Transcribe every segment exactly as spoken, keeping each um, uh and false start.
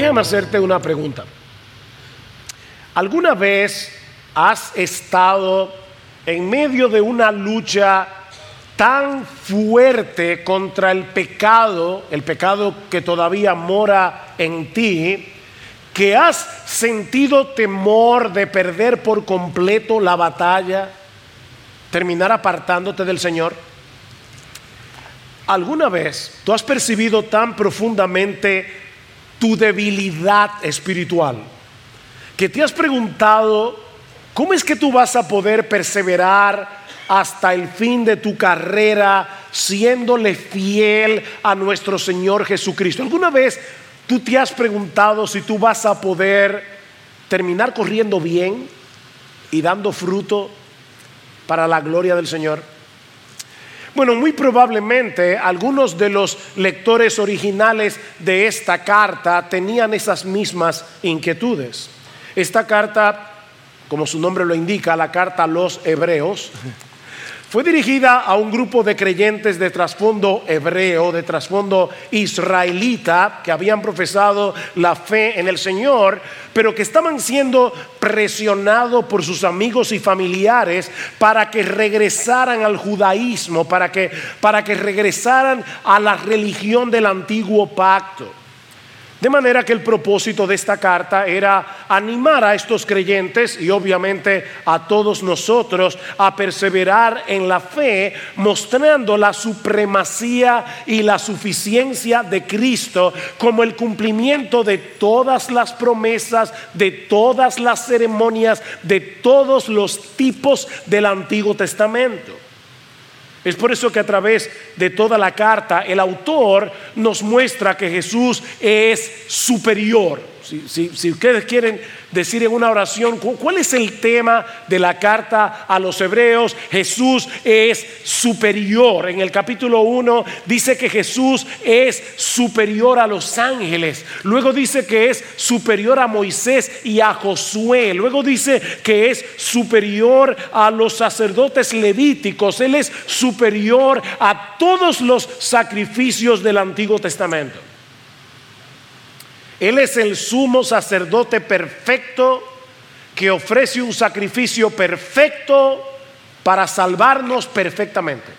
déjame hacerte una pregunta. ¿Alguna vez has estado en medio de una lucha tan fuerte contra el pecado, el pecado que todavía mora en ti, que has sentido temor de perder por completo la batalla, terminar apartándote del Señor? ¿Alguna vez tú has percibido tan profundamente tu debilidad espiritual que te has preguntado cómo es que tú vas a poder perseverar hasta el fin de tu carrera siéndole fiel a nuestro Señor Jesucristo? ¿Alguna vez tú te has preguntado si tú vas a poder terminar corriendo bien y dando fruto para la gloria del Señor? Bueno, muy probablemente algunos de los lectores originales de esta carta tenían esas mismas inquietudes. Esta carta, como su nombre lo indica, la carta a los Hebreos, fue dirigida a un grupo de creyentes de trasfondo hebreo, de trasfondo israelita, que habían profesado la fe en el Señor, pero que estaban siendo presionados por sus amigos y familiares para que regresaran al judaísmo, para que, para que regresaran a la religión del antiguo pacto. De manera que el propósito de esta carta era animar a estos creyentes y obviamente a todos nosotros a perseverar en la fe, mostrando la supremacía y la suficiencia de Cristo como el cumplimiento de todas las promesas, de todas las ceremonias, de todos los tipos del Antiguo Testamento. Es por eso que a través de toda la carta el autor nos muestra que Jesús es superior. Si, si, si ustedes quieren decir en una oración cuál es el tema de la carta a los Hebreos, Jesús es superior. En el capítulo uno dice que Jesús es superior a los ángeles. Luego dice que es superior a Moisés y a Josué. Luego dice que es superior a los sacerdotes levíticos. Él es superior a todos los sacrificios del Antiguo Testamento. Él es el sumo sacerdote perfecto que ofrece un sacrificio perfecto para salvarnos perfectamente.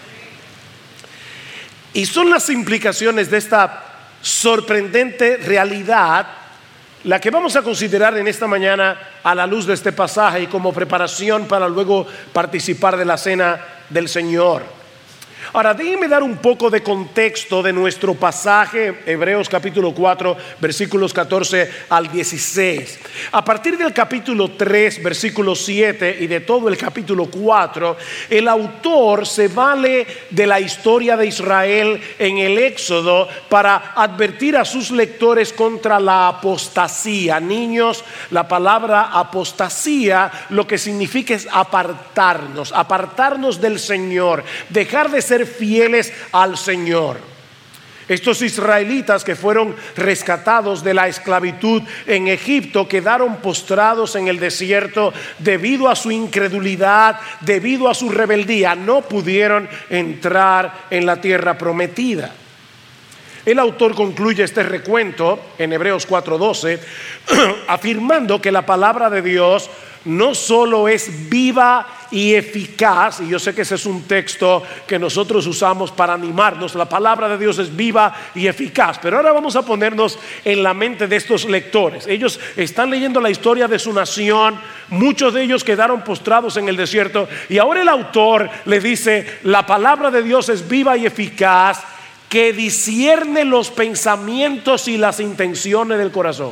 Y son las implicaciones de esta sorprendente realidad la que vamos a considerar en esta mañana a la luz de este pasaje y como preparación para luego participar de la cena del Señor. Ahora, déjenme dar un poco de contexto de nuestro pasaje, Hebreos capítulo cuatro, versículos catorce al dieciséis. A partir del capítulo tres, versículo siete y de todo el capítulo cuatro, el autor se vale de la historia de Israel en el Éxodo para advertir a sus lectores contra la apostasía. Niños, la palabra apostasía lo que significa es apartarnos, apartarnos del Señor, dejar de ser fieles al Señor. Estos israelitas que fueron rescatados de la esclavitud en Egipto quedaron postrados en el desierto debido a su incredulidad, debido a su rebeldía. No pudieron entrar en la tierra prometida. El autor concluye este recuento en Hebreos cuatro doce afirmando que la palabra de Dios no solo es viva y eficaz, y yo sé que ese es un texto que nosotros usamos para animarnos, la palabra de Dios es viva y eficaz, pero ahora vamos a ponernos en la mente de estos lectores. Ellos están leyendo la historia de su nación, muchos de ellos quedaron postrados en el desierto, y ahora el autor le dice, la palabra de Dios es viva y eficaz, que discierne los pensamientos y las intenciones del corazón.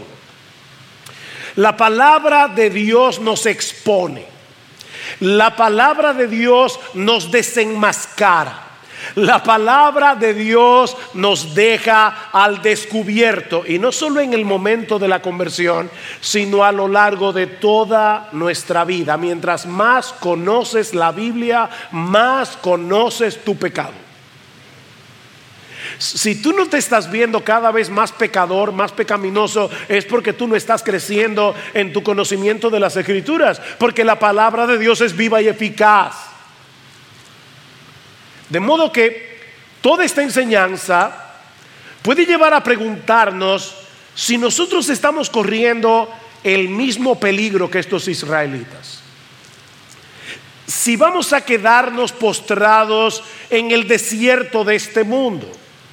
La palabra de Dios nos expone. La palabra de Dios nos desenmascara. La palabra de Dios nos deja al descubierto, y no solo en el momento de la conversión, sino a lo largo de toda nuestra vida. Mientras más conoces la Biblia, más conoces tu pecado. Si tú no te estás viendo cada vez más pecador, más pecaminoso, es porque tú no estás creciendo en tu conocimiento de las Escrituras, porque la palabra de Dios es viva y eficaz. De modo que toda esta enseñanza puede llevar a preguntarnos si nosotros estamos corriendo el mismo peligro que estos israelitas, si vamos a quedarnos postrados en el desierto de este mundo,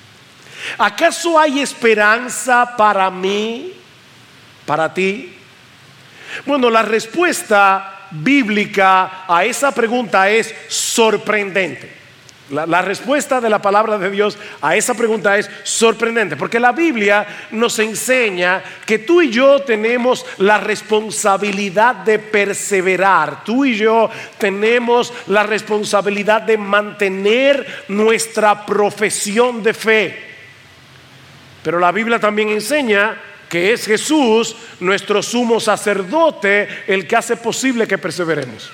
¿acaso hay esperanza para mí, para ti? Bueno, la respuesta bíblica a esa pregunta es sorprendente. La, la respuesta de la palabra de Dios a esa pregunta es sorprendente, porque la Biblia nos enseña que tú y yo tenemos la responsabilidad de perseverar. Tú y yo tenemos la responsabilidad de mantener nuestra profesión de fe. Pero la Biblia también enseña que es Jesús, nuestro sumo sacerdote, el que hace posible que perseveremos.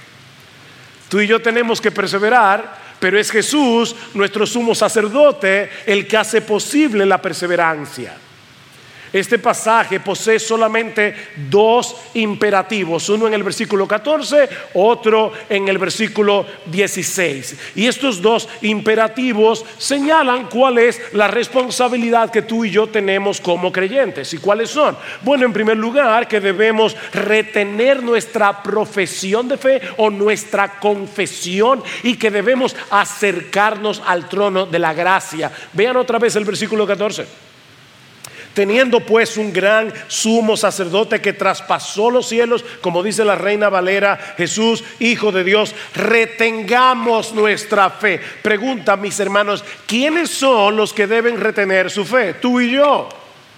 Tú y yo tenemos que perseverar, pero es Jesús, nuestro sumo sacerdote, el que hace posible la perseverancia. Este pasaje posee solamente dos imperativos, uno en el versículo catorce, otro en el versículo dieciséis. Y estos dos imperativos señalan cuál es la responsabilidad que tú y yo tenemos como creyentes. ¿Y cuáles son? Bueno, en primer lugar, que debemos retener nuestra profesión de fe o nuestra confesión, y que debemos acercarnos al trono de la gracia. Vean otra vez el versículo catorce. Teniendo pues un gran sumo sacerdote que traspasó los cielos, como dice la Reina Valera, Jesús, Hijo de Dios, retengamos nuestra fe. Pregunta, mis hermanos, ¿quiénes son los que deben retener su fe? Tú y yo.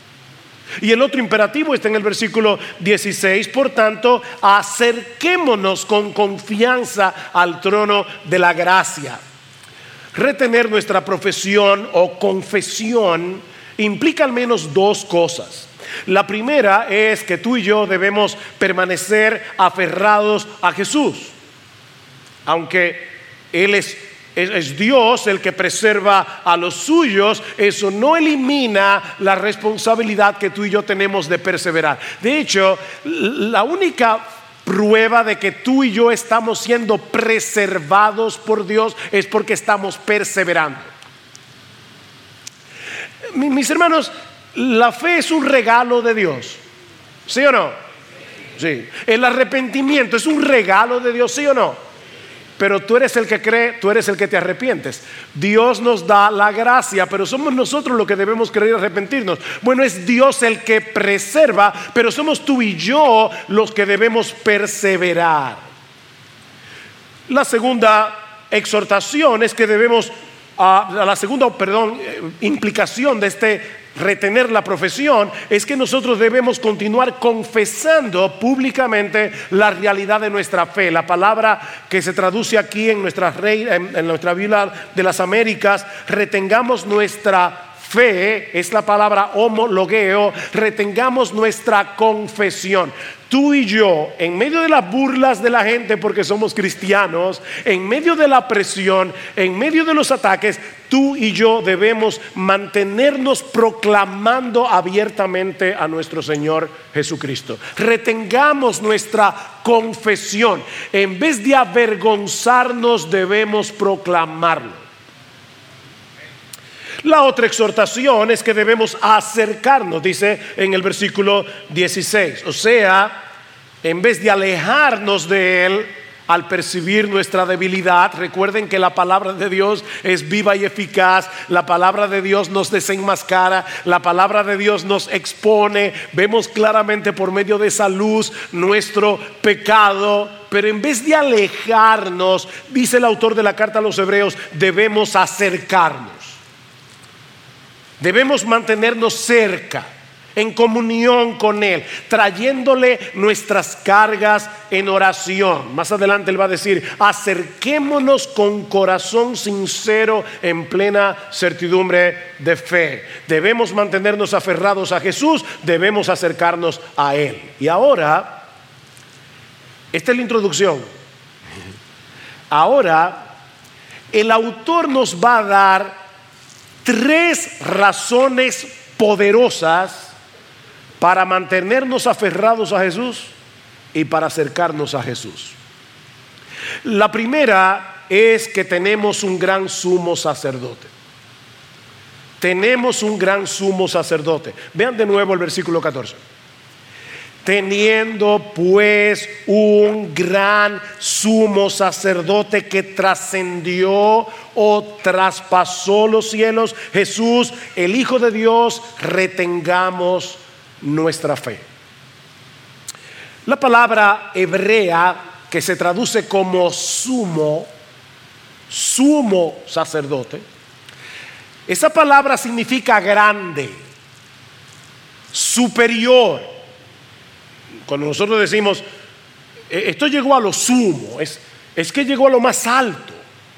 Y el otro imperativo está en el versículo dieciséis. Por tanto, acerquémonos con confianza al trono de la gracia. Retener nuestra profesión o confesión implica al menos dos cosas. La primera es que tú y yo debemos permanecer aferrados a Jesús. Aunque Él es, es, es Dios el que preserva a los suyos, eso no elimina la responsabilidad que tú y yo tenemos de perseverar. De hecho, la única prueba de que tú y yo estamos siendo preservados por Dios es porque estamos perseverando. Mis hermanos, la fe es un regalo de Dios, ¿sí o no? Sí. El arrepentimiento es un regalo de Dios, ¿sí o no? Pero tú eres el que cree, tú eres el que te arrepientes. Dios nos da la gracia, pero somos nosotros los que debemos creer y arrepentirnos. Bueno, es Dios el que preserva, pero somos tú y yo los que debemos perseverar. La segunda exhortación es que debemos Uh, la segunda, perdón, implicación de este retener la profesión es que nosotros debemos continuar confesando públicamente la realidad de nuestra fe. La palabra que se traduce aquí en nuestra, rey, en, en nuestra Biblia de las Américas, retengamos nuestra fe, es la palabra homologeo, retengamos nuestra confesión. Tú y yo, en medio de las burlas de la gente porque somos cristianos, en medio de la presión, en medio de los ataques, tú y yo debemos mantenernos proclamando abiertamente a nuestro Señor Jesucristo. Retengamos nuestra confesión. En vez de avergonzarnos, debemos proclamarlo. La otra exhortación es que debemos acercarnos, dice en el versículo dieciséis. O sea, en vez de alejarnos de Él al percibir nuestra debilidad, recuerden que la palabra de Dios es viva y eficaz. La palabra de Dios nos desenmascara, la palabra de Dios nos expone. Vemos claramente por medio de esa luz nuestro pecado. Pero en vez de alejarnos, dice el autor de la carta a los Hebreos, debemos acercarnos. Debemos mantenernos cerca, en comunión con Él, trayéndole nuestras cargas en oración. Más adelante Él va a decir, acerquémonos con corazón sincero en plena certidumbre de fe. Debemos mantenernos aferrados a Jesús, debemos acercarnos a Él. Y ahora, esta es la introducción. Ahora, el autor nos va a dar tres razones poderosas para mantenernos aferrados a Jesús y para acercarnos a Jesús. La primera es que tenemos un gran sumo sacerdote. tenemos un gran sumo sacerdote. Vean de nuevo el versículo catorce. Teniendo pues un gran sumo sacerdote que trascendió o traspasó los cielos, Jesús, el Hijo de Dios, retengamos nuestra fe. La palabra hebrea que se traduce como sumo, sumo sacerdote, esa palabra significa grande, superior. Cuando nosotros decimos, esto llegó a lo sumo, es, es que llegó a lo más alto.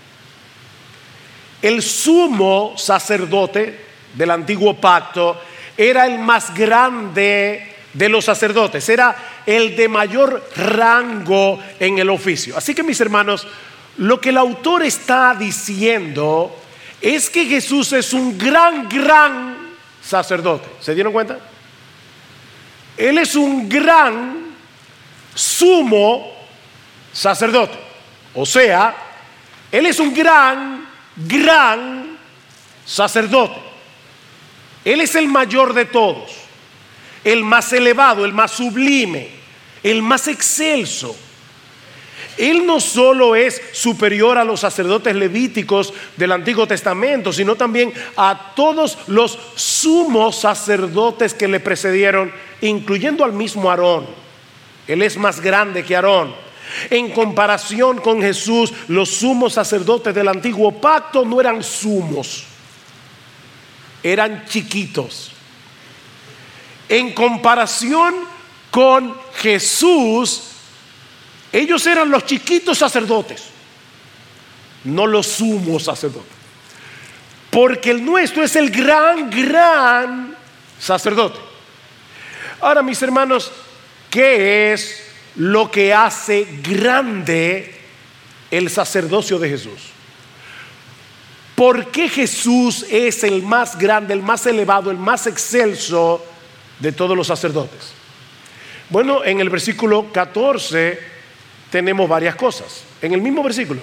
El sumo sacerdote del antiguo pacto era el más grande de los sacerdotes, era el de mayor rango en el oficio. Así que, mis hermanos, lo que el autor está diciendo es que Jesús es un gran, gran sacerdote. ¿Se dieron cuenta? Él es un gran sumo sacerdote. O sea, Él es un gran, gran sacerdote. Él es el mayor de todos, el más elevado, el más sublime, el más excelso. Él no solo es superior a los sacerdotes levíticos del Antiguo Testamento, sino también a todos los sumos sacerdotes que le precedieron, incluyendo al mismo Aarón. Él es más grande que Aarón. En comparación con Jesús, los sumos sacerdotes del Antiguo Pacto no eran sumos, eran chiquitos. En comparación con Jesús, ellos eran los chiquitos sacerdotes, no los sumos sacerdotes. Porque el nuestro es el gran, gran sacerdote. Ahora, mis hermanos, ¿qué es lo que hace grande el sacerdocio de Jesús? ¿Por qué Jesús es el más grande, el más elevado, el más excelso de todos los sacerdotes? Bueno, en el versículo catorce tenemos varias cosas. En el mismo versículo,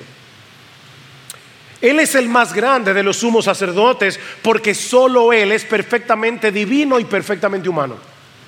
Él es el más grande de los sumos sacerdotes porque solo Él es perfectamente divino y perfectamente humano.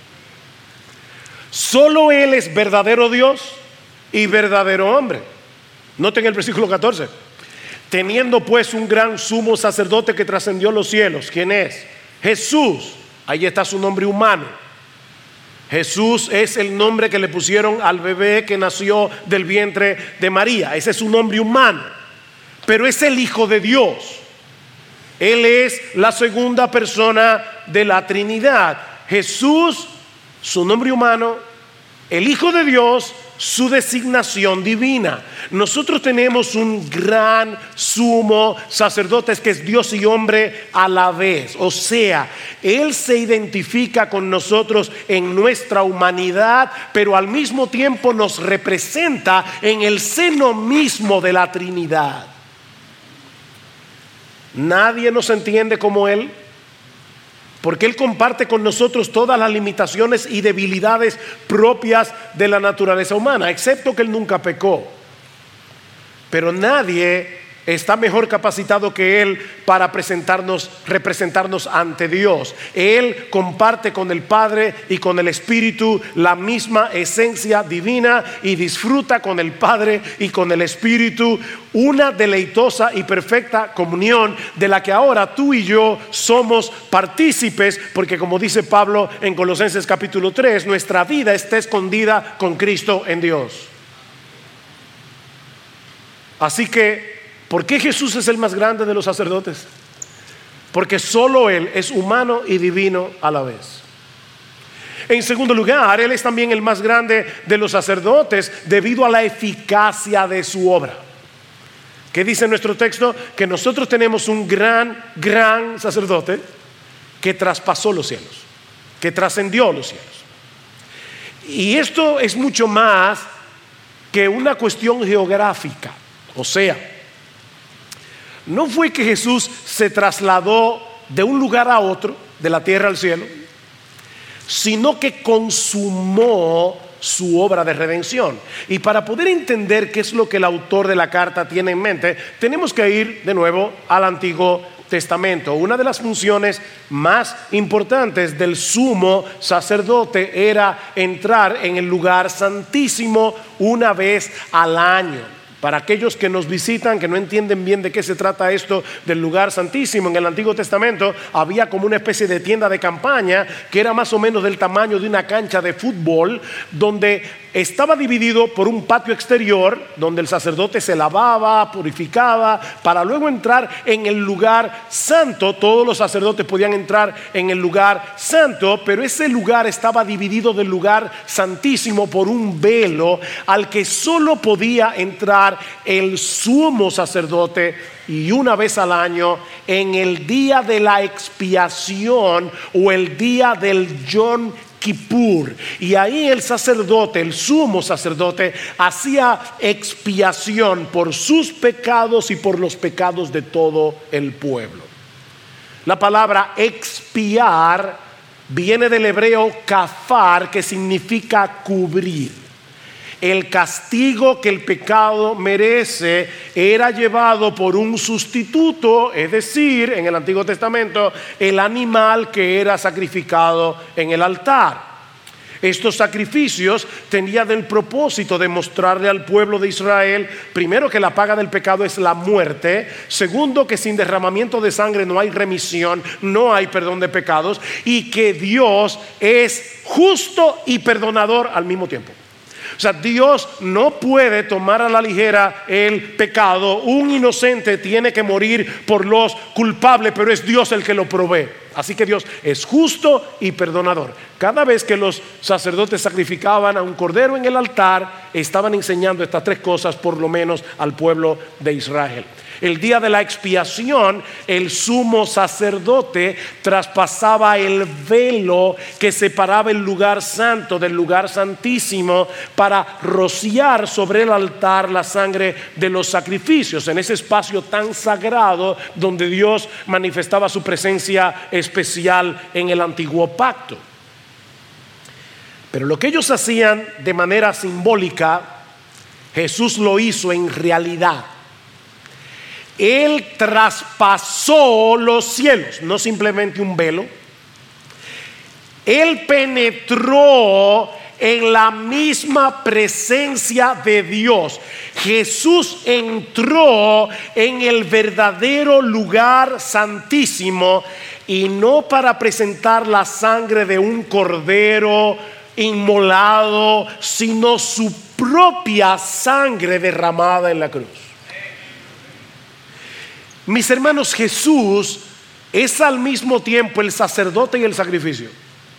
Solo Él es verdadero Dios y verdadero hombre. Noten el versículo catorce. Teniendo pues un gran sumo sacerdote que trascendió los cielos. ¿Quién es? Jesús. Ahí está su nombre humano. Jesús es el nombre que le pusieron al bebé que nació del vientre de María. Ese es su nombre humano, pero es el Hijo de Dios. Él es la segunda persona de la Trinidad. Jesús, su nombre humano, el Hijo de Dios, su designación divina. Nosotros tenemos un gran sumo sacerdote que es Dios y hombre a la vez. O sea, Él se identifica con nosotros en nuestra humanidad, pero al mismo tiempo nos representa en el seno mismo de la Trinidad. Nadie nos entiende como Él, porque Él comparte con nosotros todas las limitaciones y debilidades propias de la naturaleza humana, excepto que Él nunca pecó. Pero nadie está mejor capacitado que Él para presentarnos, representarnos ante Dios. Él comparte con el Padre y con el Espíritu la misma esencia divina y disfruta con el Padre y con el Espíritu una deleitosa y perfecta comunión de la que ahora tú y yo somos partícipes, porque como dice Pablo en Colosenses capítulo tres, nuestra vida está escondida con Cristo en Dios. Así que, ¿por qué Jesús es el más grande de los sacerdotes? Porque solo Él es humano y divino a la vez. En segundo lugar, Él es también el más grande de los sacerdotes debido a la eficacia de su obra. ¿Qué dice nuestro texto? Que nosotros tenemos un gran, gran sacerdote que traspasó los cielos, que trascendió los cielos. Y esto es mucho más que una cuestión geográfica. O sea, no fue que Jesús se trasladó de un lugar a otro, de la tierra al cielo, sino que consumó su obra de redención. Y para poder entender qué es lo que el autor de la carta tiene en mente, tenemos que ir de nuevo al Antiguo Testamento. Una de las funciones más importantes del sumo sacerdote era entrar en el lugar santísimo una vez al año. Para aquellos que nos visitan, que no entienden bien de qué se trata esto del lugar santísimo, en el Antiguo Testamento había como una especie de tienda de campaña que era más o menos del tamaño de una cancha de fútbol, donde estaba dividido por un patio exterior donde el sacerdote se lavaba, purificaba, para luego entrar en el lugar santo. Todos los sacerdotes podían entrar en el lugar santo, pero ese lugar estaba dividido del lugar santísimo por un velo al que solo podía entrar el sumo sacerdote, y una vez al año, en el día de la expiación o el día del Yom Kippur. Y ahí el sacerdote, el sumo sacerdote, hacía expiación por sus pecados y por los pecados de todo el pueblo. La palabra expiar viene del hebreo kafar, que significa cubrir. El castigo que el pecado merece era llevado por un sustituto, es decir, en el Antiguo Testamento, el animal que era sacrificado en el altar. Estos sacrificios tenían el propósito de mostrarle al pueblo de Israel, primero, que la paga del pecado es la muerte; segundo, que sin derramamiento de sangre no hay remisión, no hay perdón de pecados, y que Dios es justo y perdonador al mismo tiempo. O sea, Dios no puede tomar a la ligera el pecado. Un inocente tiene que morir por los culpables, pero es Dios el que lo provee. Así que Dios es justo y perdonador. Cada vez que los sacerdotes sacrificaban a un cordero en el altar, estaban enseñando estas tres cosas por lo menos al pueblo de Israel. El día de la expiación, el sumo sacerdote traspasaba el velo que separaba el lugar santo del lugar santísimo para rociar sobre el altar la sangre de los sacrificios, en ese espacio tan sagrado donde Dios manifestaba su presencia especial en el antiguo pacto. Pero lo que ellos hacían de manera simbólica, Jesús lo hizo en realidad. Él traspasó los cielos, no simplemente un velo. Él penetró en la misma presencia de Dios. Jesús entró en el verdadero lugar santísimo, y no para presentar la sangre de un cordero inmolado, sino su propia sangre derramada en la cruz. Mis hermanos, Jesús es al mismo tiempo el sacerdote y el sacrificio.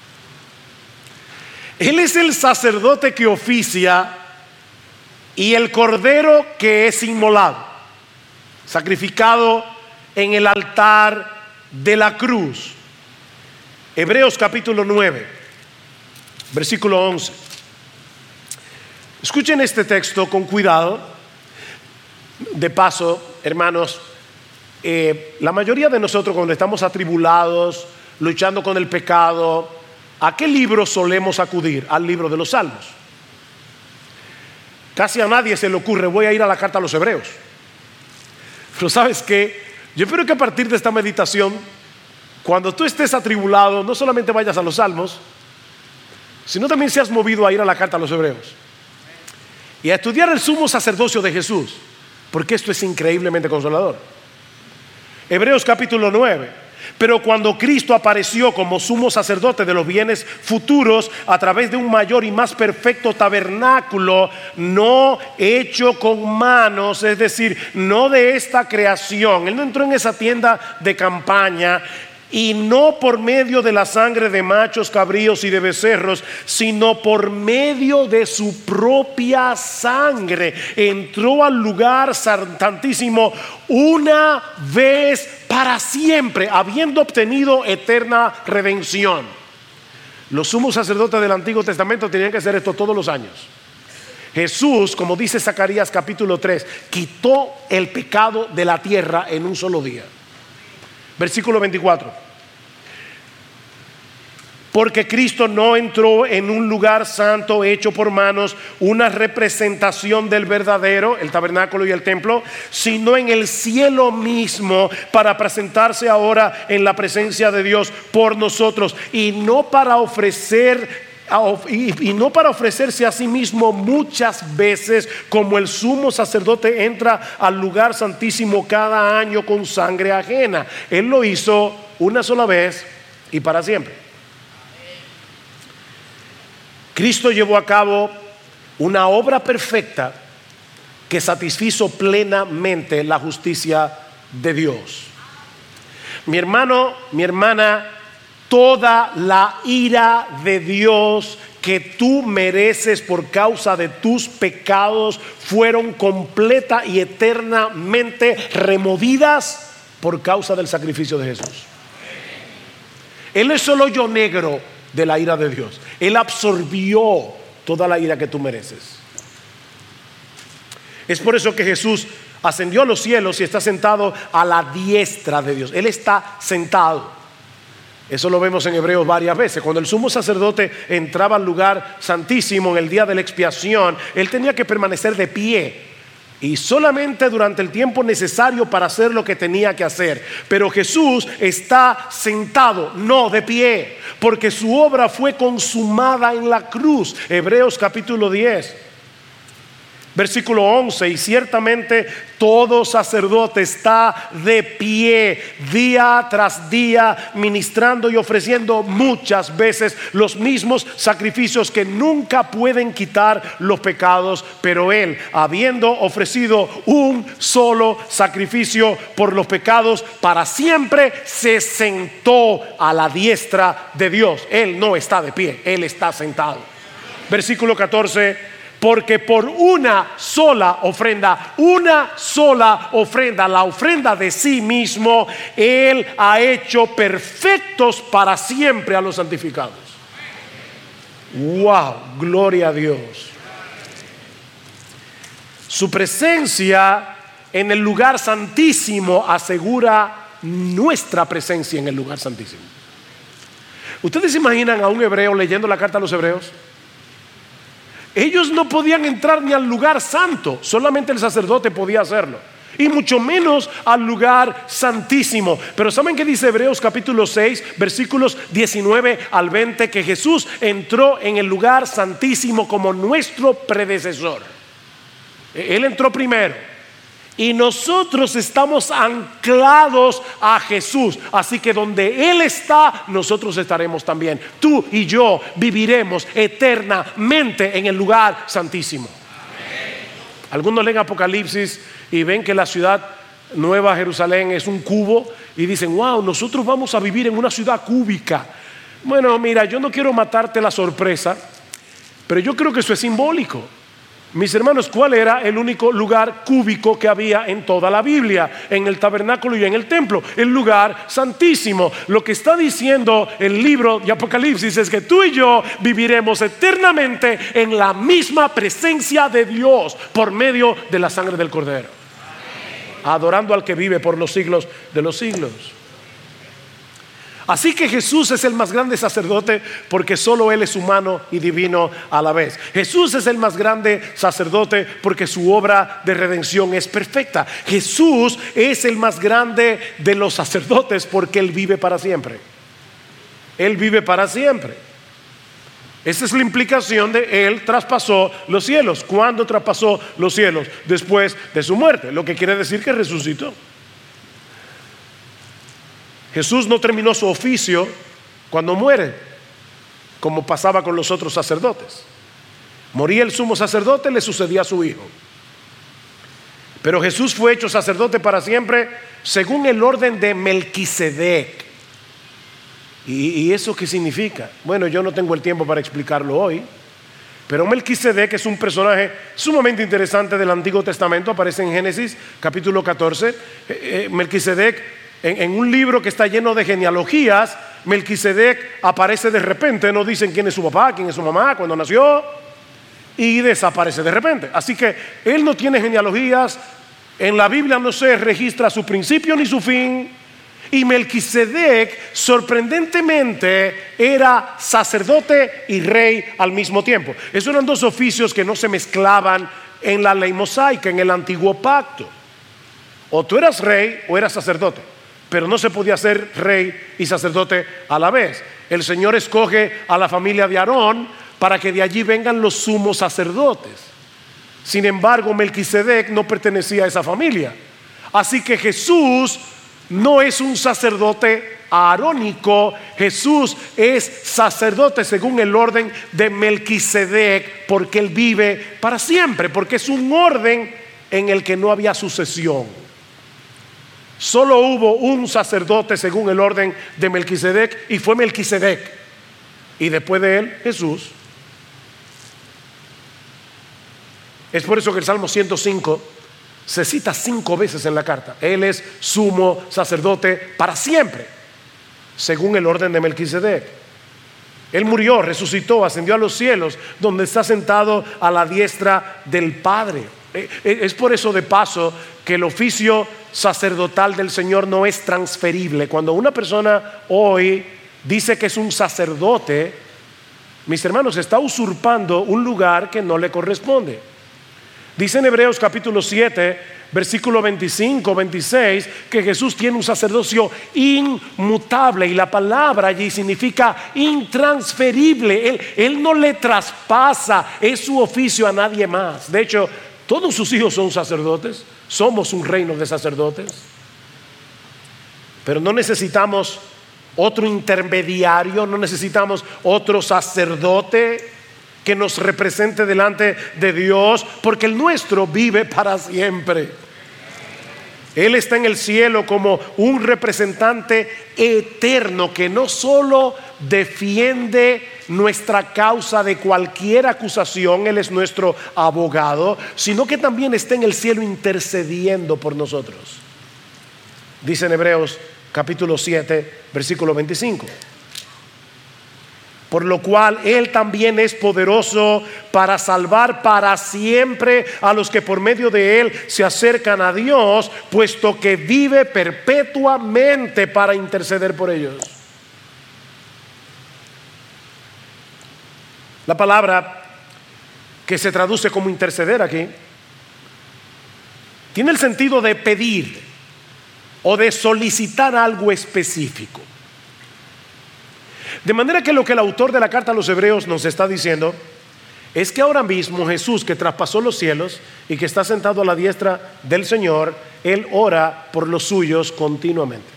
Él es el sacerdote que oficia y el cordero que es inmolado, sacrificado en el altar de la cruz. Hebreos capítulo nueve, versículo once. Escuchen este texto con cuidado. De paso, hermanos, Eh, la mayoría de nosotros, cuando estamos atribulados, luchando con el pecado, ¿a qué libro solemos acudir? Al libro de los Salmos. Casi a nadie se le ocurre: voy a ir a la carta a los Hebreos. Pero ¿sabes qué? Yo espero que a partir de esta meditación, cuando tú estés atribulado, no solamente vayas a los Salmos, sino también seas movido a ir a la carta a los Hebreos y a estudiar el sumo sacerdocio de Jesús, porque esto es increíblemente consolador. Hebreos capítulo nueve. Pero cuando Cristo apareció como sumo sacerdote de los bienes futuros a través de un mayor y más perfecto tabernáculo, no hecho con manos, es decir, no de esta creación. Él no entró en esa tienda de campaña, y no por medio de la sangre de machos, cabríos y de becerros, sino por medio de su propia sangre. Entró al lugar santísimo una vez para siempre, habiendo obtenido eterna redención. Los sumos sacerdotes del Antiguo Testamento tenían que hacer esto todos los años. Jesús, como dice Zacarías capítulo tres, quitó el pecado de la tierra en un solo día. Versículo veinticuatro. Porque Cristo no entró en un lugar santo hecho por manos, una representación del verdadero, el tabernáculo y el templo, sino en el cielo mismo, para presentarse ahora en la presencia de Dios por nosotros, y no para ofrecer Y, y no para ofrecerse a sí mismo muchas veces, como el sumo sacerdote entra al lugar santísimo cada año con sangre ajena. Él lo hizo una sola vez y para siempre. Cristo llevó a cabo una obra perfecta que satisfizo plenamente la justicia de Dios. Mi hermano, mi hermana, toda la ira de Dios que tú mereces por causa de tus pecados fueron completa y eternamente removidas por causa del sacrificio de Jesús. Él es el hoyo negro de la ira de Dios. Él absorbió toda la ira que tú mereces. Es por eso que Jesús ascendió a los cielos y está sentado a la diestra de Dios. Él está sentado. Eso lo vemos en Hebreos varias veces. Cuando el sumo sacerdote entraba al lugar santísimo en el día de la expiación, él tenía que permanecer de pie, y solamente durante el tiempo necesario para hacer lo que tenía que hacer. Pero Jesús está sentado, no de pie, porque su obra fue consumada en la cruz. Hebreos capítulo diez, versículo once: y ciertamente todo sacerdote está de pie día tras día, ministrando y ofreciendo muchas veces los mismos sacrificios que nunca pueden quitar los pecados. Pero él, habiendo ofrecido un solo sacrificio por los pecados para siempre, se sentó a la diestra de Dios. Él no está de pie, él está sentado. Versículo catorce: porque por una sola ofrenda, una sola ofrenda, la ofrenda de sí mismo, él ha hecho perfectos para siempre a los santificados. Wow, gloria a Dios. Su presencia en el lugar santísimo asegura nuestra presencia en el lugar santísimo. ¿Ustedes se imaginan a un hebreo leyendo la carta a los hebreos? Ellos no podían entrar ni al lugar santo, solamente el sacerdote podía hacerlo, y mucho menos al lugar santísimo. Pero ¿saben qué dice Hebreos capítulo seis, versículos diecinueve al veinte? Que Jesús entró en el lugar santísimo como nuestro predecesor. Él entró primero, y nosotros estamos anclados a Jesús. Así que donde Él está, nosotros estaremos también. Tú y yo viviremos eternamente en el lugar santísimo. Amén. Algunos leen Apocalipsis y ven que la ciudad Nueva Jerusalén es un cubo, y dicen: wow, nosotros vamos a vivir en una ciudad cúbica. Bueno, mira, yo no quiero matarte la sorpresa, pero yo creo que eso es simbólico. Mis hermanos, ¿cuál era el único lugar cúbico que había en toda la Biblia? En el tabernáculo y en el templo, el lugar santísimo. Lo que está diciendo el libro de Apocalipsis es que tú y yo viviremos eternamente en la misma presencia de Dios por medio de la sangre del Cordero, adorando al que vive por los siglos de los siglos. Así que Jesús es el más grande sacerdote porque solo Él es humano y divino a la vez. Jesús es el más grande sacerdote porque su obra de redención es perfecta. Jesús es el más grande de los sacerdotes porque Él vive para siempre. Él vive para siempre. Esa es la implicación de Él traspasó los cielos. ¿Cuándo traspasó los cielos? Después de su muerte, lo que quiere decir que resucitó. Jesús no terminó su oficio cuando muere, como pasaba con los otros sacerdotes. Moría el sumo sacerdote, le sucedía a su hijo. Pero Jesús fue hecho sacerdote para siempre según el orden de Melquisedec. ¿Y, y eso qué significa? Bueno, yo no tengo el tiempo para explicarlo hoy, pero Melquisedec es un personaje sumamente interesante del Antiguo Testamento. Aparece en Génesis capítulo catorce. eh, eh, Melquisedec, En, en un libro que está lleno de genealogías, Melquisedec aparece de repente. No dicen quién es su papá, quién es su mamá, cuando nació, y desaparece de repente. Así que él no tiene genealogías. En la Biblia no se registra su principio ni su fin, Y Melquisedec, sorprendentemente, era sacerdote y rey al mismo tiempo. Esos eran dos oficios que no se mezclaban en la ley mosaica, en el antiguo pacto. O tú eras rey o eras sacerdote, pero no se podía ser rey y sacerdote a la vez. El Señor escoge a la familia de Aarón para que de allí vengan los sumos sacerdotes. Sin embargo, Melquisedec no pertenecía a esa familia. Así que Jesús no es un sacerdote arónico. Jesús es sacerdote según el orden de Melquisedec, porque Él vive para siempre, porque es un orden en el que no había sucesión. Solo hubo un sacerdote según el orden de Melquisedec, y fue Melquisedec, y después de él Jesús. Es por eso que el Salmo ciento cinco se cita cinco veces en la carta. Él es sumo sacerdote para siempre, según el orden de Melquisedec. Él murió, resucitó, ascendió a los cielos, donde está sentado a la diestra del Padre. Es por eso, de paso, que el oficio sacerdotal del Señor no es transferible. Cuando una persona hoy dice que es un sacerdote, mis hermanos, está usurpando un lugar que no le corresponde. Dice en Hebreos capítulo siete, versículo veinticinco, veintiséis, que Jesús tiene un sacerdocio inmutable, y la palabra allí significa intransferible. Él, él no le traspasa, es su oficio a nadie más. De hecho, todos sus hijos son sacerdotes, somos un reino de sacerdotes, pero no necesitamos otro intermediario, no necesitamos otro sacerdote que nos represente delante de Dios, porque el nuestro vive para siempre. Él está en el cielo como un representante eterno que no solo defiende nuestra causa de cualquier acusación, Él es nuestro abogado, sino que también está en el cielo intercediendo por nosotros. Dice en Hebreos capítulo siete, versículo veinticinco. Por lo cual Él también es poderoso para salvar para siempre a los que por medio de Él se acercan a Dios, puesto que vive perpetuamente para interceder por ellos. La palabra que se traduce como interceder aquí tiene el sentido de pedir o de solicitar algo específico. De manera que lo que el autor de la carta a los Hebreos nos está diciendo es que ahora mismo Jesús, que traspasó los cielos y que está sentado a la diestra del Señor, Él ora por los suyos continuamente.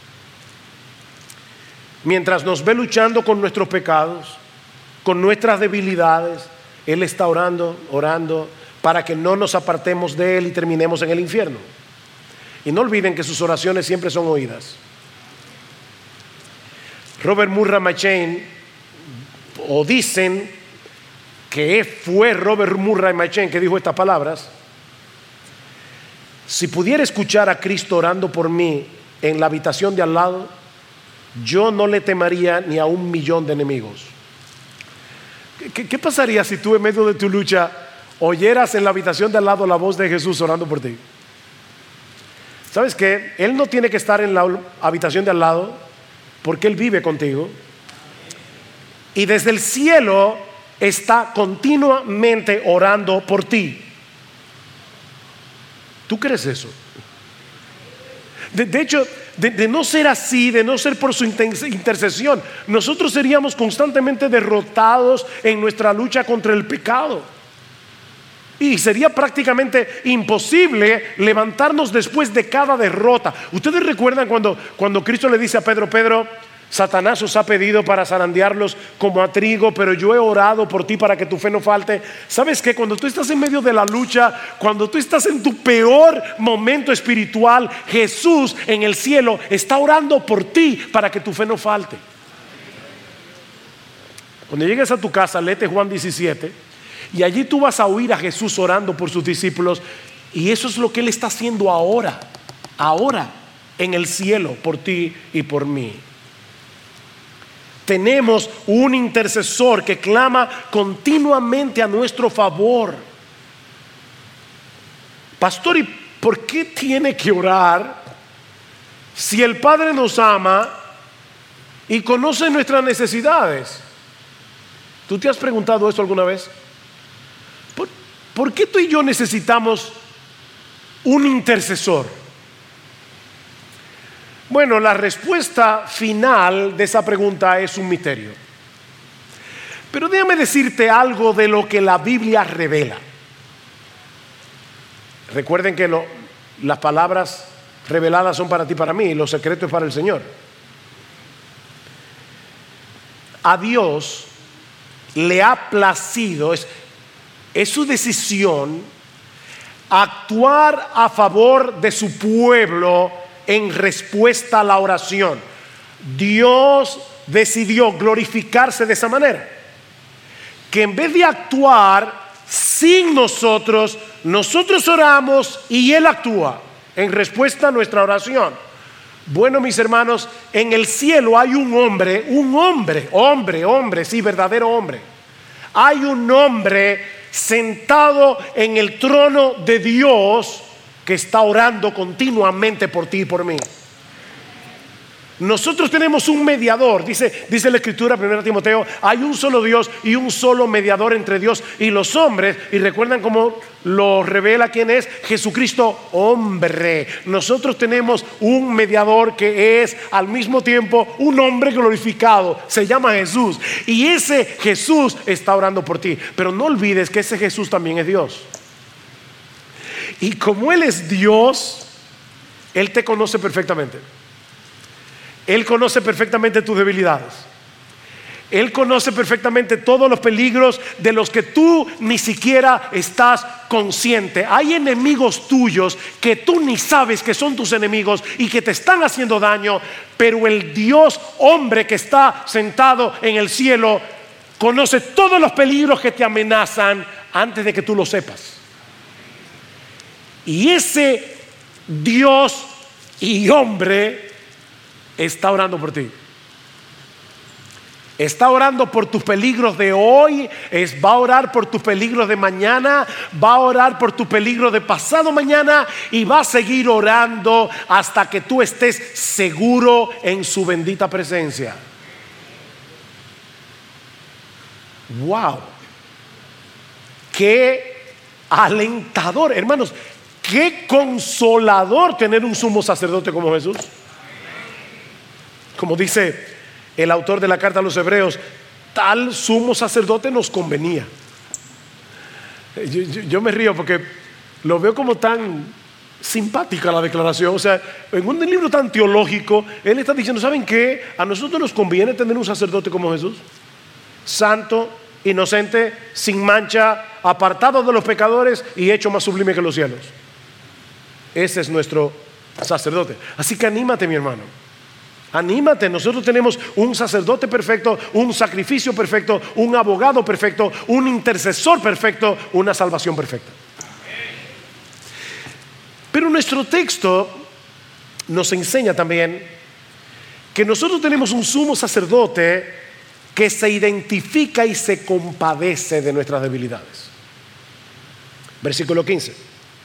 Mientras nos ve luchando con nuestros pecados, con nuestras debilidades, Él está orando, orando para que no nos apartemos de Él y terminemos en el infierno. Y no olviden que sus oraciones siempre son oídas. Robert Murray McCheyne, o dicen que fue Robert Murray McCheyne que dijo estas palabras: si pudiera escuchar a Cristo orando por mí en la habitación de al lado, yo no le temaría ni a un millón de enemigos. ¿Qué, qué pasaría si tú en medio de tu lucha oyeras en la habitación de al lado la voz de Jesús orando por ti? ¿Sabes qué? Él no tiene que estar en la habitación de al lado, porque Él vive contigo, y desde el cielo está continuamente orando por ti. ¿Tú crees eso? De, de hecho, de, de no ser así, de no ser por su intercesión, nosotros seríamos constantemente derrotados en nuestra lucha contra el pecado, y sería prácticamente imposible levantarnos después de cada derrota. Ustedes recuerdan cuando, cuando Cristo le dice a Pedro: Pedro, Satanás os ha pedido para zarandearlos como a trigo, pero yo he orado por ti para que tu fe no falte. ¿Sabes qué? Cuando tú estás en medio de la lucha, cuando tú estás en tu peor momento espiritual, Jesús en el cielo está orando por ti para que tu fe no falte. Cuando llegues a tu casa, léete Juan diecisiete, y allí tú vas a oír a Jesús orando por sus discípulos, y eso es lo que Él está haciendo ahora, ahora en el cielo, por ti y por mí. Tenemos un intercesor que clama continuamente a nuestro favor. Pastor, ¿y por qué tiene que orar Si el Padre nos ama y conoce nuestras necesidades, ¿tú te has preguntado esto alguna vez? ¿Por, ¿por qué tú y yo necesitamos un intercesor? Bueno, la respuesta final de esa pregunta es un misterio. Pero déjame decirte algo de lo que la Biblia revela. Recuerden que lo, las palabras reveladas son para ti y para mí, y los secretos para el Señor. A Dios le ha placido, es, es su decisión actuar a favor de su pueblo en respuesta a la oración. Dios decidió glorificarse de esa manera, que en vez de actuar sin nosotros, nosotros oramos y Él actúa en respuesta a nuestra oración. Bueno, mis hermanos, en el cielo hay un hombre, un hombre, hombre, hombre, sí, verdadero hombre. Hay un hombre sentado en el trono de Dios que está orando continuamente por ti y por mí. Nosotros tenemos un mediador, dice, dice la Escritura, primera Timoteo, hay un solo Dios y un solo mediador entre Dios y los hombres. Y recuerdan cómo lo revela quién es: Jesucristo hombre. Nosotros tenemos un mediador que es al mismo tiempo un hombre glorificado, se llama Jesús. Y ese Jesús está orando por ti. Pero no olvides que ese Jesús también es Dios. Y como Él es Dios, Él te conoce perfectamente. Él conoce perfectamente tus debilidades. Él conoce perfectamente todos los peligros de los que tú ni siquiera estás consciente. Hay enemigos tuyos que tú ni sabes que son tus enemigos y que te están haciendo daño, pero el Dios hombre que está sentado en el cielo conoce todos los peligros que te amenazan antes de que tú lo sepas. Y ese Dios y hombre está orando por ti. Está orando por tus peligros de hoy, es, va a orar por tus peligros de mañana, va a orar por tu peligro de pasado mañana y va a seguir orando hasta que tú estés seguro en su bendita presencia. Wow, qué alentador, hermanos, qué consolador tener un sumo sacerdote como Jesús. Como dice el autor de la carta a los Hebreos, tal sumo sacerdote nos convenía. Yo, yo, yo me río porque lo veo como tan simpática la declaración. O sea, en un libro tan teológico, él está diciendo: ¿saben qué? A nosotros nos conviene tener un sacerdote como Jesús, santo, inocente, sin mancha, apartado de los pecadores y hecho más sublime que los cielos. Ese es nuestro sacerdote. Así que anímate, mi hermano. Anímate, nosotros tenemos un sacerdote perfecto, un sacrificio perfecto, un abogado perfecto, un intercesor perfecto, una salvación perfecta. Pero nuestro texto nos enseña también que nosotros tenemos un sumo sacerdote que se identifica y se compadece de nuestras debilidades. Versículo quince.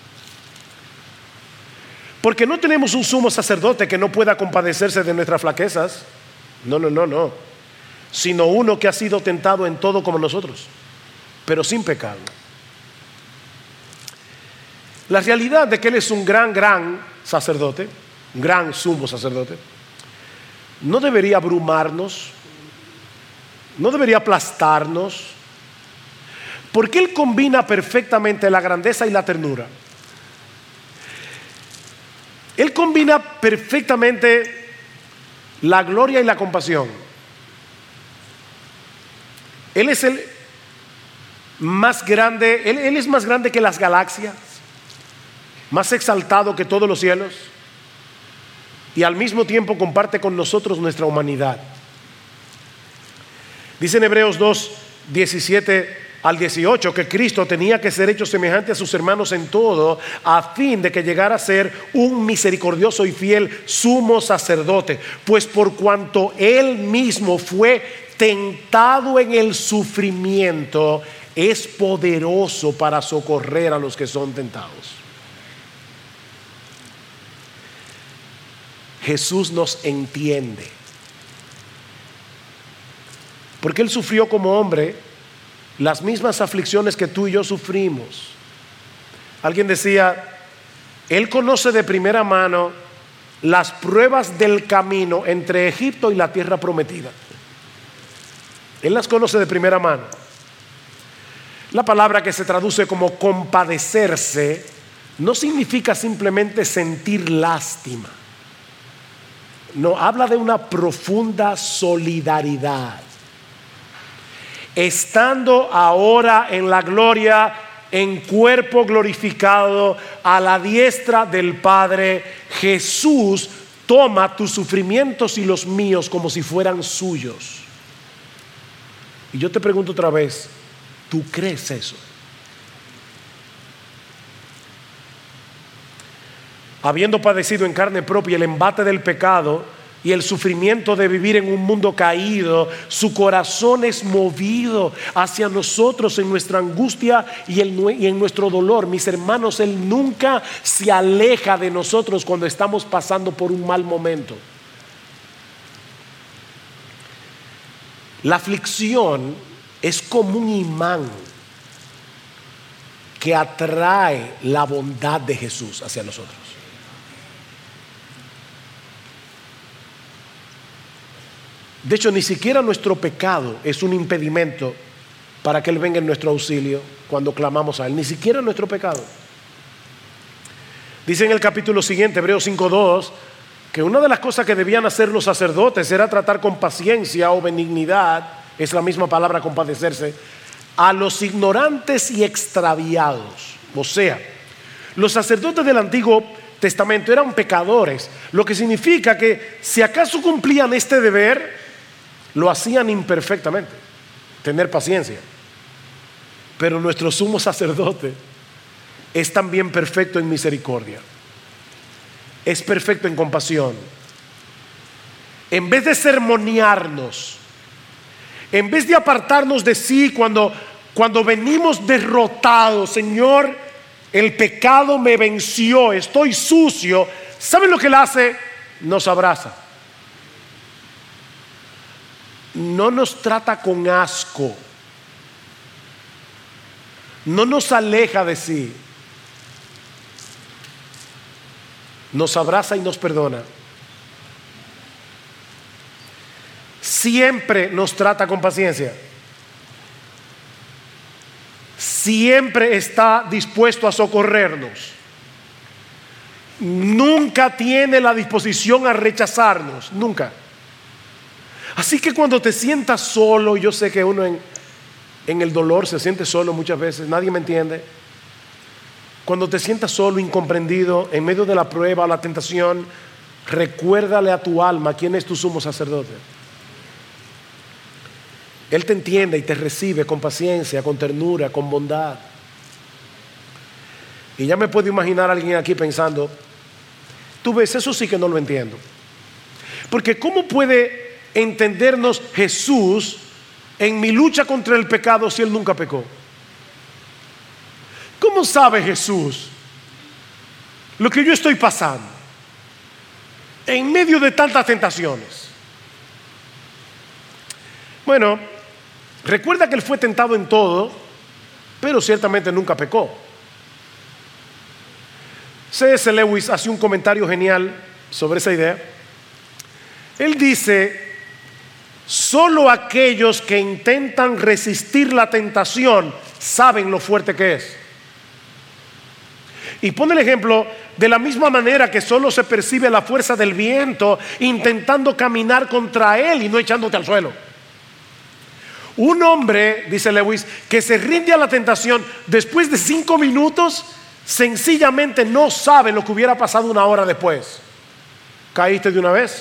Porque no tenemos un sumo sacerdote que no pueda compadecerse de nuestras flaquezas. No, no, no, no. Sino uno que ha sido tentado en todo como nosotros, pero sin pecado. La realidad de que Él es un gran, gran sacerdote, un gran sumo sacerdote, no debería abrumarnos, no debería aplastarnos, porque Él combina perfectamente la grandeza y la ternura. Él combina perfectamente la gloria y la compasión. Él es el más grande, él, él es más grande que las galaxias, más exaltado que todos los cielos, y al mismo tiempo comparte con nosotros nuestra humanidad. Dice en Hebreos dos, diecisiete al dieciocho que Cristo tenía que ser hecho semejante a sus hermanos en todo, a fin de que llegara a ser un misericordioso y fiel sumo sacerdote, pues por cuanto Él mismo fue tentado en el sufrimiento, es poderoso para socorrer a los que son tentados. Jesús nos entiende. Porque Él sufrió como hombre las mismas aflicciones que tú y yo sufrimos. Alguien decía, Él conoce de primera mano las pruebas del camino entre Egipto y la tierra prometida. Él las conoce de primera mano. La palabra que se traduce como compadecerse no significa simplemente sentir lástima. No, habla de una profunda solidaridad. Estando ahora en la gloria, en cuerpo glorificado, a la diestra del Padre, Jesús toma tus sufrimientos y los míos como si fueran suyos. Y yo te pregunto otra vez, ¿tú crees eso? Habiendo padecido en carne propia el embate del pecado y el sufrimiento de vivir en un mundo caído, su corazón es movido hacia nosotros en nuestra angustia y en nuestro dolor. Mis hermanos, Él nunca se aleja de nosotros cuando estamos pasando por un mal momento. La aflicción es como un imán que atrae la bondad de Jesús hacia nosotros. De hecho, ni siquiera nuestro pecado es un impedimento para que Él venga en nuestro auxilio cuando clamamos a Él. Ni siquiera nuestro pecado. Dice en el capítulo siguiente, Hebreos cinco dos, que una de las cosas que debían hacer los sacerdotes era tratar con paciencia o benignidad, es la misma palabra compadecerse, a los ignorantes y extraviados. O sea, los sacerdotes del Antiguo Testamento eran pecadores, lo que significa que si acaso cumplían este deber, lo hacían imperfectamente, tener paciencia. Pero nuestro sumo sacerdote es también perfecto en misericordia, es perfecto en compasión. En vez de sermonearnos, en vez de apartarnos de sí cuando, cuando venimos derrotados, Señor, el pecado me venció, estoy sucio, ¿saben lo que Él hace? Nos abraza. No nos trata con asco, no nos aleja de sí, nos abraza y nos perdona. Siempre nos trata con paciencia, siempre está dispuesto a socorrernos, nunca tiene la disposición a rechazarnos, nunca. Así que cuando te sientas solo, yo sé que uno en, en el dolor se siente solo muchas veces, nadie me entiende. Cuando te sientas solo, incomprendido, en medio de la prueba o la tentación, recuérdale a tu alma quién es tu sumo sacerdote. Él te entiende y te recibe con paciencia, con ternura, con bondad. Y ya me puedo imaginar a alguien aquí pensando, tú ves, eso sí que no lo entiendo. Porque ¿cómo puede entendernos Jesús en mi lucha contra el pecado si Él nunca pecó? ¿Cómo sabe Jesús lo que yo estoy pasando en medio de tantas tentaciones? Bueno, recuerda que Él fue tentado en todo, pero ciertamente nunca pecó. C S Lewis hace un comentario genial sobre esa idea. Él dice: solo aquellos que intentan resistir la tentación saben lo fuerte que es. Y pone el ejemplo de la misma manera que solo se percibe la fuerza del viento intentando caminar contra él y no echándote al suelo. Un hombre, dice Lewis, que se rinde a la tentación después de cinco minutos, sencillamente no sabe lo que hubiera pasado una hora después. ¿Caíste de una vez?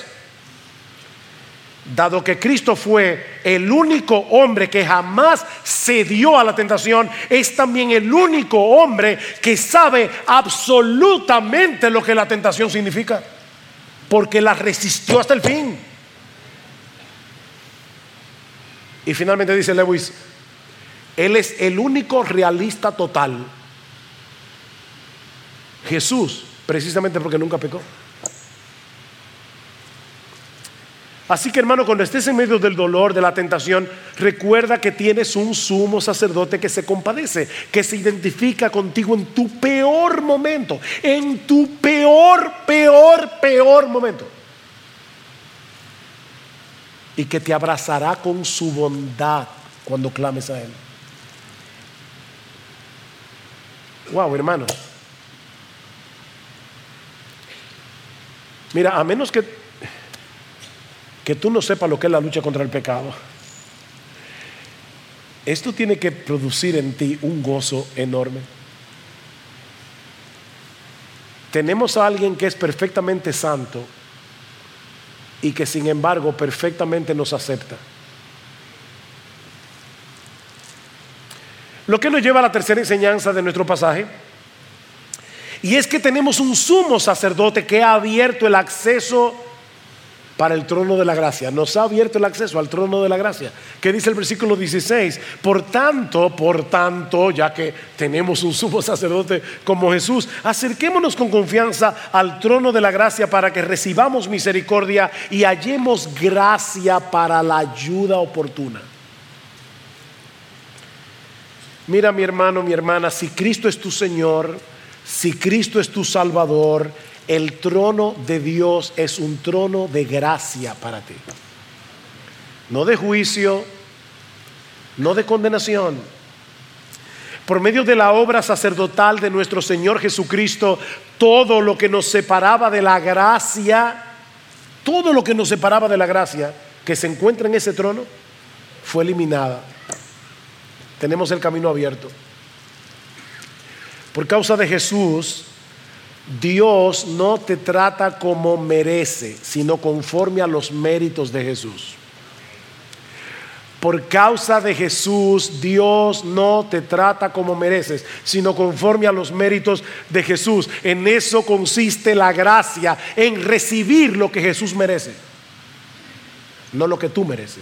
Dado que Cristo fue el único hombre que jamás cedió a la tentación, es también el único hombre que sabe absolutamente lo que la tentación significa, porque la resistió hasta el fin. Y finalmente dice Lewis, Él es el único realista total. Jesús, precisamente porque nunca pecó. Así que, hermano, cuando estés en medio del dolor, de la tentación, recuerda que tienes un sumo sacerdote que se compadece, que se identifica contigo en tu peor momento, en tu peor, peor, peor momento, y que te abrazará con su bondad cuando clames a Él. Wow, hermanos. Mira, a menos que, que tú no sepas lo que es la lucha contra el pecado, esto tiene que producir en ti un gozo enorme. Tenemos a alguien que es perfectamente santo y que sin embargo perfectamente nos acepta. Lo que nos lleva a la tercera enseñanza de nuestro pasaje, y es que tenemos un sumo sacerdote que ha abierto el acceso para el trono de la gracia. Nos ha abierto el acceso al trono de la gracia. ¿Qué dice el versículo dieciséis? Por tanto, por tanto, ya que tenemos un sumo sacerdote como Jesús, acerquémonos con confianza al trono de la gracia para que recibamos misericordia y hallemos gracia para la ayuda oportuna. Mira, mi hermano, mi hermana, si Cristo es tu Señor, si Cristo es tu Salvador, el trono de Dios es un trono de gracia para ti. No de juicio, no de condenación. Por medio de la obra sacerdotal de nuestro Señor Jesucristo, todo lo que nos separaba de la gracia, todo lo que nos separaba de la gracia que se encuentra en ese trono, fue eliminada. Tenemos el camino abierto. Por causa de Jesús, Dios no te trata como merece, sino conforme a los méritos de Jesús. Por causa de Jesús, Dios no te trata como mereces, sino conforme a los méritos de Jesús. En eso consiste la gracia, en recibir lo que Jesús merece, no lo que tú mereces.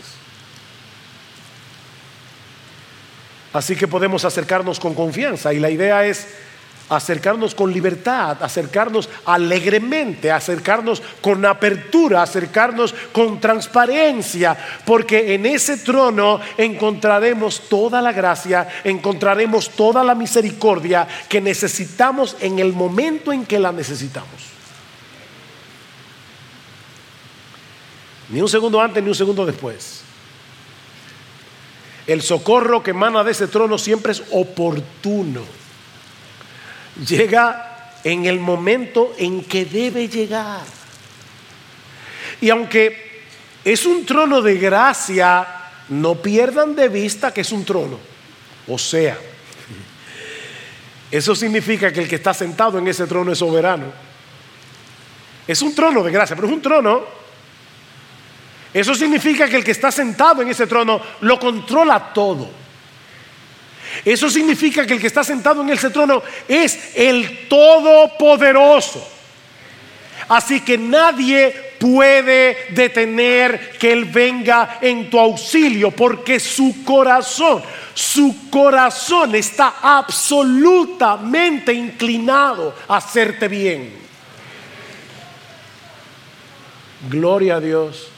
Así que podemos acercarnos con confianza, y la idea es acercarnos con libertad, acercarnos alegremente, acercarnos con apertura, acercarnos con transparencia, porque en ese trono encontraremos toda la gracia, encontraremos toda la misericordia que necesitamos en el momento en que la necesitamos. Ni un segundo antes ni un segundo después. El socorro que emana de ese trono siempre es oportuno. Llega en el momento en que debe llegar. Y aunque es un trono de gracia, no pierdan de vista que es un trono. O sea, eso significa que el que está sentado en ese trono es soberano. Es un trono de gracia, pero es un trono. Eso significa que el que está sentado en ese trono lo controla todo. Eso significa que el que está sentado en ese trono es el Todopoderoso. Así que nadie puede detener que Él venga en tu auxilio, porque su corazón, su corazón está absolutamente inclinado a hacerte bien. Gloria a Dios.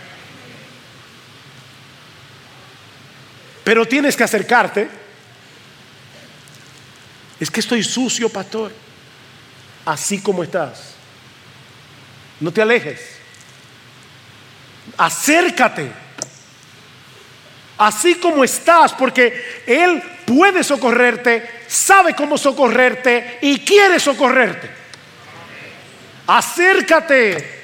Pero tienes que acercarte. Es que estoy sucio, pastor. Así como estás. No te alejes. Acércate. Así como estás, porque Él puede socorrerte, sabe cómo socorrerte y quiere socorrerte. Acércate.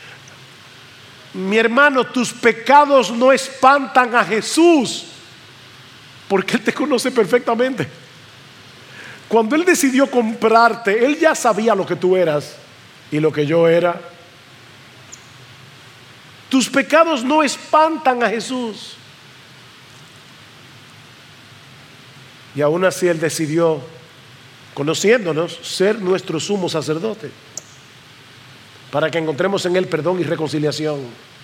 Mi hermano, tus pecados no espantan a Jesús, porque Él te conoce perfectamente. Cuando Él decidió comprarte, Él ya sabía lo que tú eras y lo que yo era. Tus pecados no espantan a Jesús. Y aún así Él decidió, conociéndonos, ser nuestro sumo sacerdote, para que encontremos en Él perdón y reconciliación.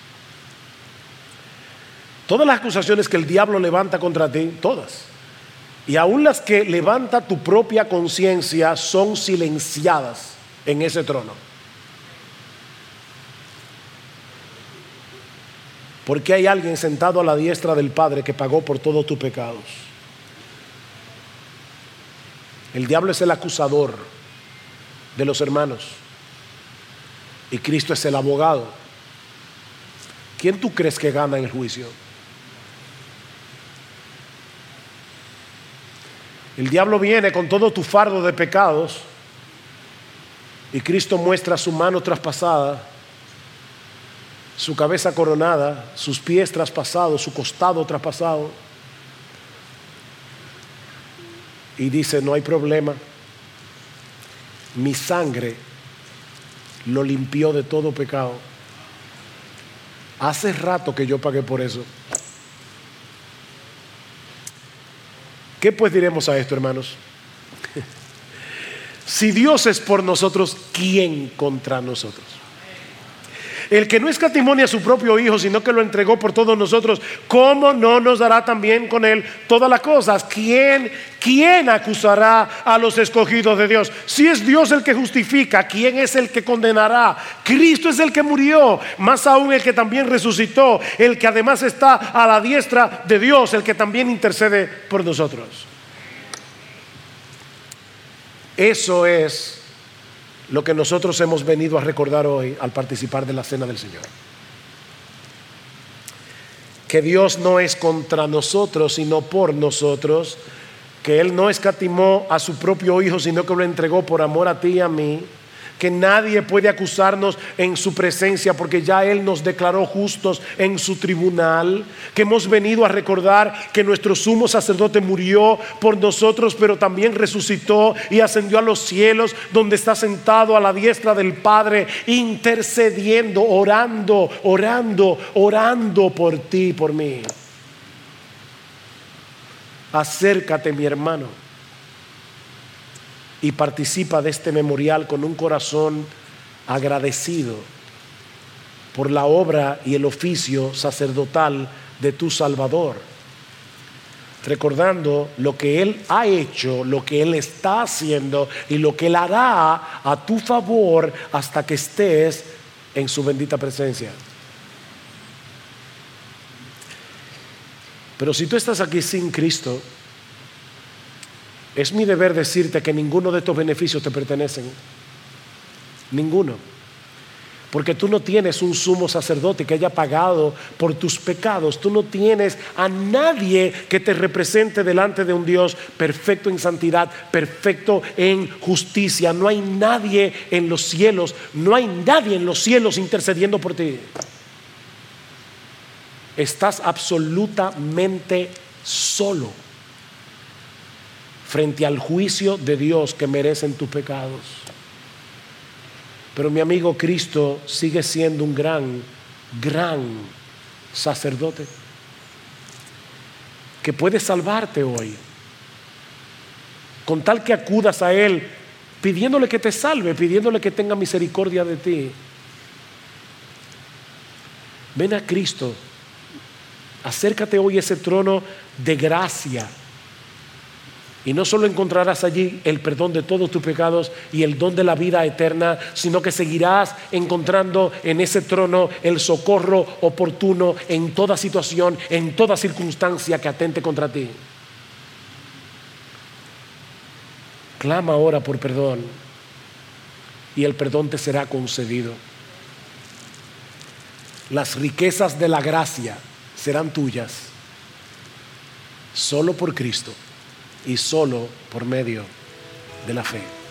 Todas las acusaciones que el diablo levanta contra ti, todas, y aún las que levanta tu propia conciencia, son silenciadas en ese trono. Porque hay alguien sentado a la diestra del Padre que pagó por todos tus pecados. El diablo es el acusador de los hermanos y Cristo es el abogado. ¿Quién tú crees que gana en el juicio? El diablo viene con todo tu fardo de pecados y Cristo muestra su mano traspasada, su cabeza coronada, sus pies traspasados, su costado traspasado, y dice: no hay problema, mi sangre lo limpió de todo pecado. Hace rato que yo pagué por eso. ¿Qué pues diremos a esto, hermanos? Si Dios es por nosotros, ¿quién contra nosotros? El que no escatimó ni a su propio Hijo, sino que lo entregó por todos nosotros, ¿cómo no nos dará también con Él todas las cosas? ¿Quién, quién acusará a los escogidos de Dios? Si es Dios el que justifica, ¿quién es el que condenará? Cristo es el que murió, más aún el que también resucitó, el que además está a la diestra de Dios, el que también intercede por nosotros. Eso es lo que nosotros hemos venido a recordar hoy al participar de la cena del Señor. Que Dios no es contra nosotros, sino por nosotros. Que Él no escatimó a su propio Hijo, sino que lo entregó por amor a ti y a mí. Que nadie puede acusarnos en su presencia, porque ya Él nos declaró justos en su tribunal. Que hemos venido a recordar que nuestro sumo sacerdote murió por nosotros, pero también resucitó y ascendió a los cielos, donde está sentado a la diestra del Padre, intercediendo, orando, orando, orando por ti y por mí. Acércate, mi hermano, y participa de este memorial con un corazón agradecido por la obra y el oficio sacerdotal de tu Salvador, recordando lo que Él ha hecho, lo que Él está haciendo y lo que Él hará a tu favor hasta que estés en su bendita presencia. Pero si tú estás aquí sin Cristo, es mi deber decirte que ninguno de estos beneficios te pertenecen. Ninguno. Porque tú no tienes un sumo sacerdote que haya pagado por tus pecados. Tú no tienes a nadie que te represente delante de un Dios perfecto en santidad, perfecto en justicia. No hay nadie en los cielos, no hay nadie en los cielos intercediendo por ti. Estás absolutamente solo frente al juicio de Dios que merecen tus pecados. Pero mi amigo, Cristo sigue siendo un gran, gran sacerdote que puede salvarte hoy, con tal que acudas a Él pidiéndole que te salve, pidiéndole que tenga misericordia de ti. Ven a Cristo, acércate hoy a ese trono de gracia. Y no solo encontrarás allí el perdón de todos tus pecados y el don de la vida eterna, sino que seguirás encontrando en ese trono el socorro oportuno en toda situación, en toda circunstancia que atente contra ti. Clama ahora por perdón y el perdón te será concedido. Las riquezas de la gracia serán tuyas solo por Cristo y solo por medio de la fe.